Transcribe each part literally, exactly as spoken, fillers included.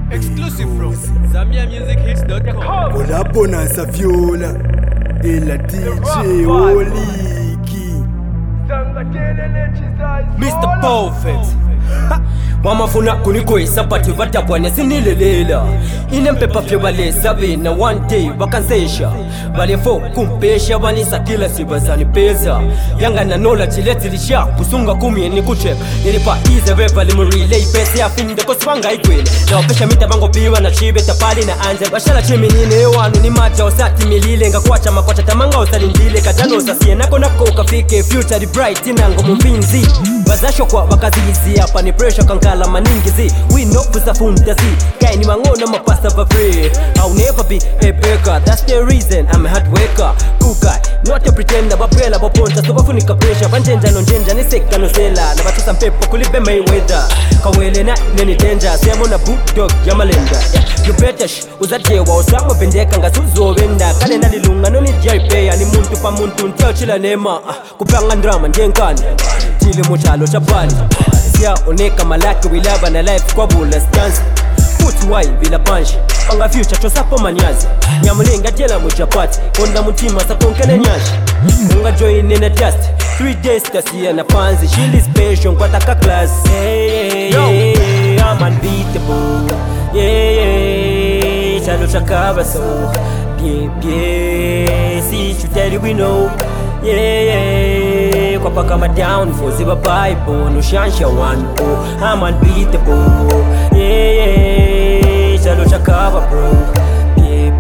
Exclusive from Zambia Music Hits dot com. Kolabona Saviola et la D J Oliki. mister Perfect. Wamafuna kunikwesa pati vatabwane sinilelela inempepa fye balesa bina one day bakansesha balefo kumpesha banisa kila sibazani pesa yanga nanola chileti lisha kusunga kumi ni kuchek nilipa ize veva limu relay pesa ya finde koswanga ikwele na wapesha mita bango biwa na chibe tapali na anze bashala chimi nine wanu ni macha osati milile nga kuacha makwacha tamanga osalindile kadano osasie nako nako ukafike future bright inango mumpinzi bazasho kwa wakazizi hapa ni pressure kankala maningizi we know pusa funtazi kai ni mangona mapasta for free I'll never be a baker that's the reason I'm a hard worker cool guy not a pretender babela baponta so bafunika pressure banjenja no njenja ni sekta no sela na batusa mpepo kulibe my weather kawele na neni danger semo na bulldog ya malenda yeah. You better sh uzaje wa osama bendeka ngasuzo wenda kale nalilunga no ni jaipe ni muntu pa muntu ntio chila nema uh, kupanga drama njenkani chile muchalo chapani sia oneka malaki wilaba na life kwa bula stance put why bila punch panga future chosapo manyazi nyamulenga tela mujapati konda mutima sa konkele nyashi unga join in a just three days tasia na panzi shili special kwa taka class hey, hey, hey, I'm unbeatable yeah yeah chalo chakaba so pie pie see you tell you we know yeah yeah kwa paka ma down for ziba bible no shansha one oh I'm unbeatable yeah yeah chalo chakaba bro pie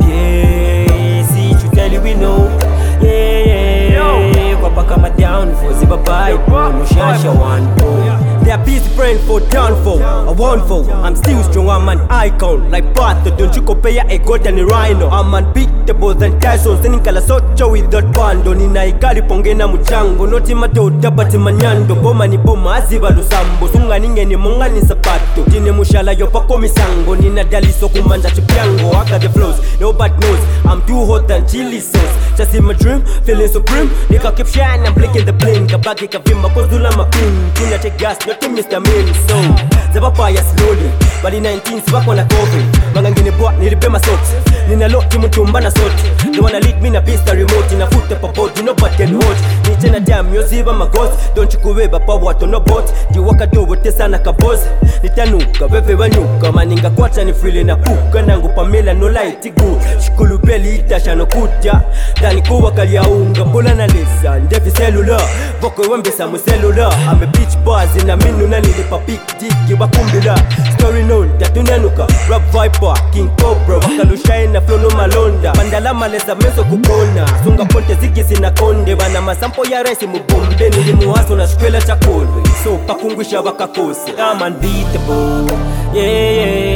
pie see you tell you we know yeah yeah kwa paka ma down for ziba bible no shansha one oh they are busy praying for downfall, a wonderful. I'm still strong, I'm an icon. Like Pato, don't you compare a goat and a rhino. I'm unbeatable than Tyson. Sending Kalasocho with that bando. Nina ikali pongena muchango. Noti matota but manyando. Boma ni boma aziba lusambo. Sunga ninge ni monga ni sapato. Tine mushala yopako misango. Nina dali soku manja chupiango. I got the flows, nobody knows. I'm too hot than chili sauce. Just in my dream, feeling supreme. Nika keep shining, I'm blinking the bling. Kabaki kavimba, kozula mapin. Tuna take gas, not to Mister Min. So, zaba paya slowly. Bali nineteen, sibako na COVID. Mangangine boa, nilipe masoti. Nina loki mtumba na soti. They wanna lead me na pista remote. Ina foot up a boat, you know but can hold. Nichena damn, yo ziba my ghost. Don't you kuweba pa wato no boat. Jiwaka do wote sana kabozi. Nitanuka, wewe wanyuka. Maninga kwacha ni freely na puka. Nangu pamela no light good. Shikulu beli itasha no kuja. Dani kuwa kali ya unga. Bola na lesa, ndefi cellular. Boko wembesa mu cellular. I'm a beach bars in a minu na nilipa big dick. Wakumbila, story known, tatunanuka. Rap viper, king cobra. Wakalusha ina flow no malonda. Mandala malesa meso kukona. Sunga ponte zigi sina konde. Wana masampo ya resi mubombe. Nilimuhaso na shkwela chakolo. So pakungwisha wakakose. I'm unbeatable, yeah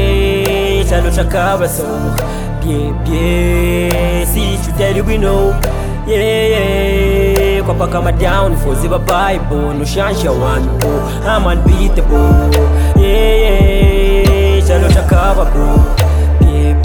yeah. Chalo chakaba so pie pie. See you tell you we know, yeah yeah. Kwa paka ma down for ziba bible no shansha one oh I'm unbeatable, yeah yeah. Chalo chakaba bro pie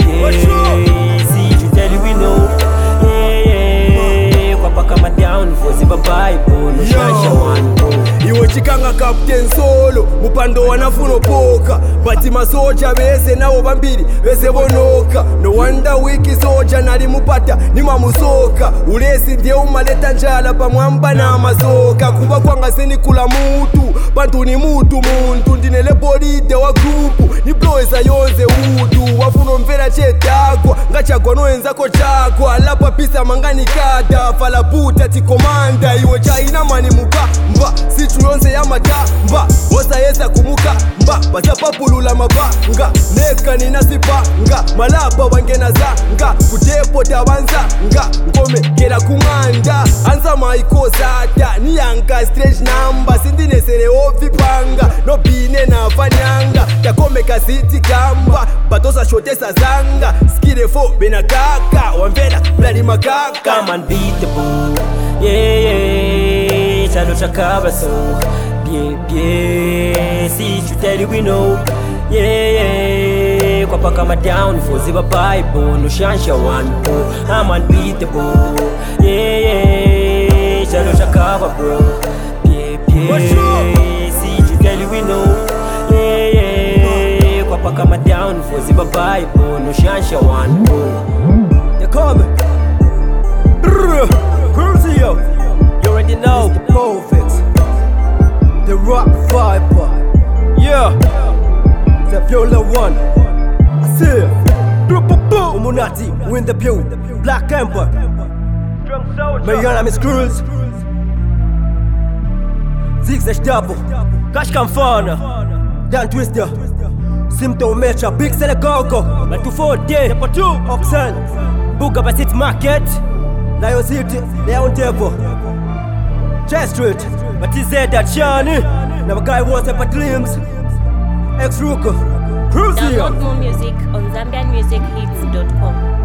pie. See you tell you we know, yeah yeah. Kwa paka ma down for ziba bible no shansha one oh. Iwo chikanga Captain Solo mupando wanafuno poka bati masoja bese nabo bambiri bese bonoka no wonder wiki soja nali mupata ni mamusoka ulesi ndiye umaleta njala pamwamba na masoka kuba kwanga seni kula mutu bantu ni mutu muntu ndinele bolide wa grupu ni bloweza yonze udu wafuno mvera chetakwa ngachagwa noenza ko chakwa lapa pisa mangani kada fala buta ti komanda iwo chaina mani mukamba situ yonze ya matamba osa yesa kumuka mba basa papulula mabanga neka ninasipanga malapa wangena zanga kutepo tabanza nga ngome kera kumanda anza maikosata niyanga strange number sindinesere ovipanga no bine na fanyanga takome kasiti kamba batosa shotesa zanga skide fo bena kaka wambela bladi makaka. I'm unbeatable, yeah yeah. Chalo chakaba so pie pie. See you tell you we know, yeah yeah. Kwa paka ma down for ziba bible no shansha one oh I'm unbeatable, yeah yeah. Chalo chakaba bro pie pie. See you tell you we know, yeah yeah. Kwa paka ma down sound for the Bible, no shansha one boy. They call me Cruzy, yo. You already know the Perfect, the Rock Viper, yeah, the Viola One. I see Umunati, win the pew, Black Emperor. My name is Cruz. Zigzag double, Cash Kamfana, Dan Twister, Symptom Mecha, Big Selegogo, like two four day, number two, Oxen, Buga Basit Market, Lion City, Leon Table, Chess Street, but he said that Shani, never guy was a Patlims, Ex Rooker, Cruzy. Download more music on Zambian Music Hits dot com.